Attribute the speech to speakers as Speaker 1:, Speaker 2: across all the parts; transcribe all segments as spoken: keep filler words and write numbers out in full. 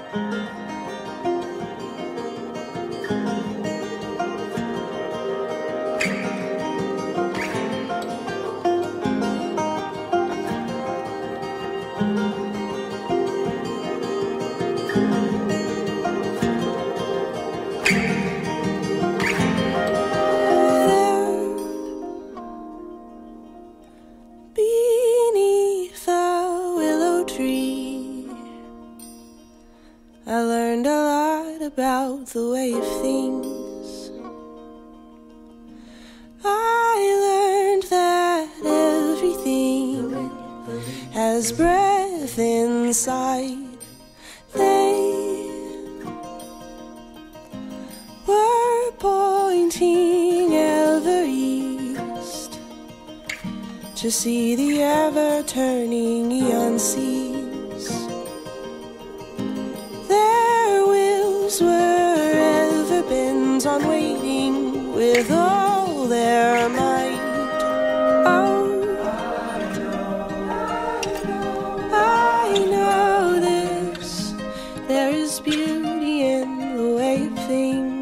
Speaker 1: Beneath a willow tree, I learned a lot about the way of things. I learned that everything has breath inside. They were pointing ever east to see the ever-turning eon seas. Their wills were ever bent on waiting with all their might. Oh, I know this, there is beauty in the way of things.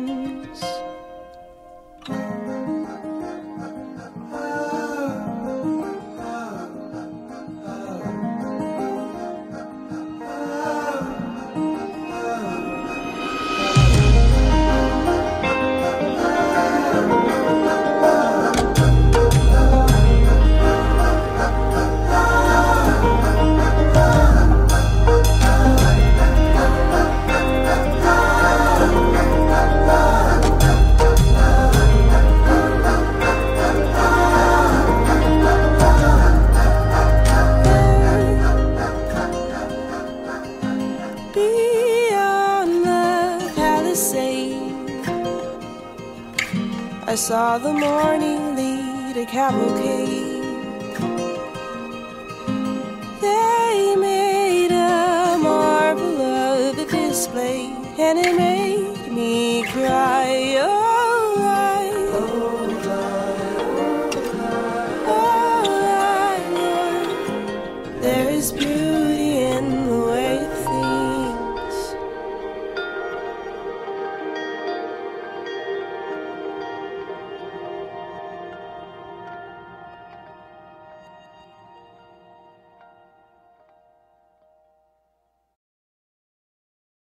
Speaker 1: Beyond the palisade, I saw the morning lead a cavalcade. They made a marvel of a display, and it made me cry.